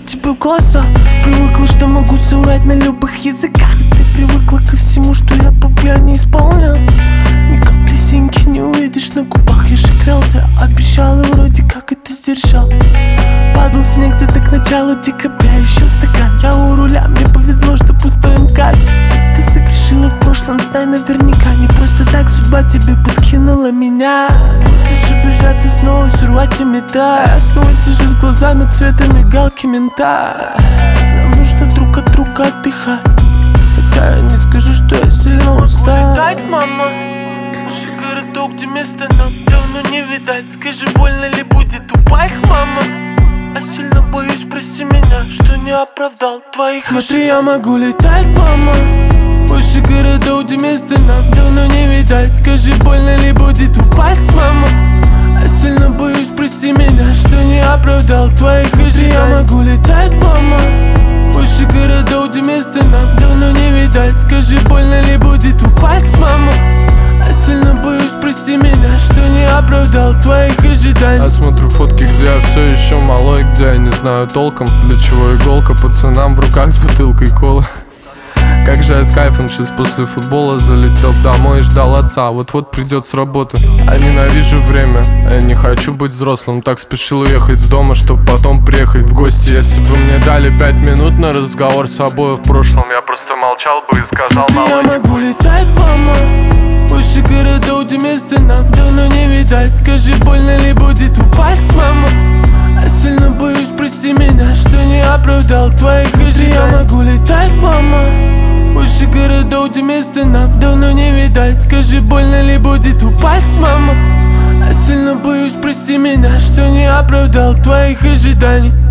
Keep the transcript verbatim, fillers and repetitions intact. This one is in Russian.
тебе в глаза. Привыкла, что могу соврать на любых языках. Ты привыкла ко всему, что я по пьяни исполнял. Ни капли синьки не увидишь на губах. Я же клялся, обещал и вроде как это сдержал. Падал снег где-то к началу декабря. Еще стакан, я у руля. Мне повезло, что пустой МК. Ты согрешила в прошлом, знай наверняка. Не просто так судьба тебе подкинула меня. Будешь обижаться снова, все рвать и метать. Я снова сижу с глазами цвета мигалки мента. Нам нужно друг от друга отдыхать. Хотя я не скажу, что я сильно устал. Улетать, мама, наши городок, где места нам давно не видать. Скажи, больно ли будет упасть, мама? Я сильно боюсь, прости меня, что не оправдал твоих. Смотри, я могу летать, мама. Больше городов, где места нам давно не видать. Скажи, больно ли будет упасть, мама? Я сильно боюсь, прости меня, что не оправдал твоих. Скажи, я могу летать, мама. Больше городов, где места нам давно не видать. Скажи, больно ли будет упасть, мама? Я сильно боюсь, прости меня, что не оправдал твоих ожиданий. Я смотрю фотки, где я все еще малой, где я не знаю толком, для чего иголка пацанам в руках с бутылкой колы. Как же я с кайфом сейчас после футбола залетел домой и ждал отца. Вот-вот придет с работы. А ненавижу время, я не хочу быть взрослым. Так спешил уехать с дома, чтоб потом приехать в гости. Если бы мне дали пять минут на разговор с собой в прошлом, я просто молчал бы и сказал: смотри, я могу летать, мама. Больше городов, где места нам давно не видать. Скажи, больно ли будет упасть, мама? Я сильно боюсь, прости меня, что не оправдал твоих. Скажи, я могу летать, мама. Больше городов, где места нам давно не видать. Скажи, больно ли будет упасть, мама? Я сильно боюсь, прости меня, что не оправдал твоих ожиданий.